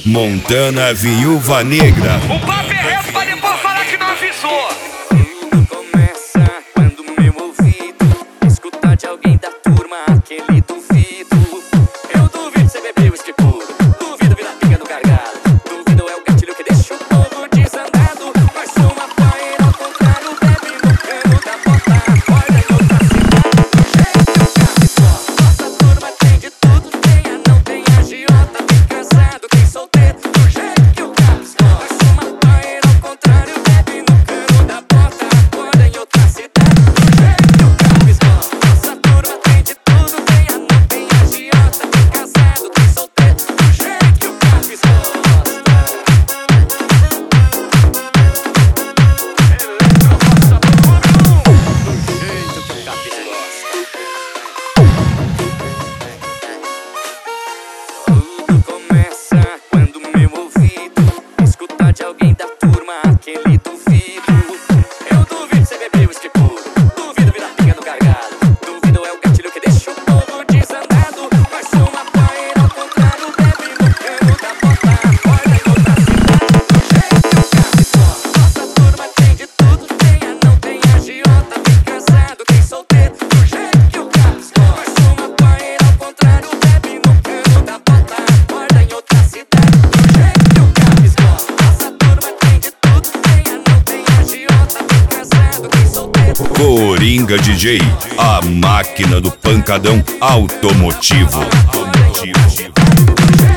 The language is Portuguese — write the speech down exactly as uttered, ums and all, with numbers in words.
Montana Viúva Negra. O papo é reto pra depois falar que não avisou. Tudo começa quando meu ouvido escutar de alguém da turma aquele duvido. Eu duvido você beber uísque puro, duvido virar pinga no gargalo, duvido é o gatilho que deixa o povo desandado. Mas sou uma paeira ao contrário, bebe no cano da bota, acorda em outra cidade. Nossa turma tem de tudo, tem a não tem agiota, tem casado, tem solteiro, do jeito que o Caps gosta. Mas sou uma paeira ao contrário, bebe no cano da bota, acorda em outra cidade, do jeito que o Caps gosta. Nossa turma tem de tudo, tem a não tem agiota, tem casado, tem solteiro, do jeito que o Caps gosta. Tudo começa quando meu ouvido escutar de alguém da turma aquele duvido. Eu duvido você beber uísque puro, duvido virar pinga no gargalo, duvido é o gatilho que deixa o povo desandado. Mas sou uma paeira ao contrário, bebe no cano da bota, acorda em outra cidade, do jeito que o Caps gosta. Nossa turma tem de tudo, tem a não tem agiota, tem casado, tem solteiro, do jeito que o Caps gosta. Mas sou uma paeira ao contrário, bebe no cano da bota, acorda em outra cidade, do jeito que o Caps gosta. Nossa turma tem de tudo, tem a não tem agiota, tem casado, tem solteiro. Coringa D J, a máquina do pancadão automotivo. Automotivo.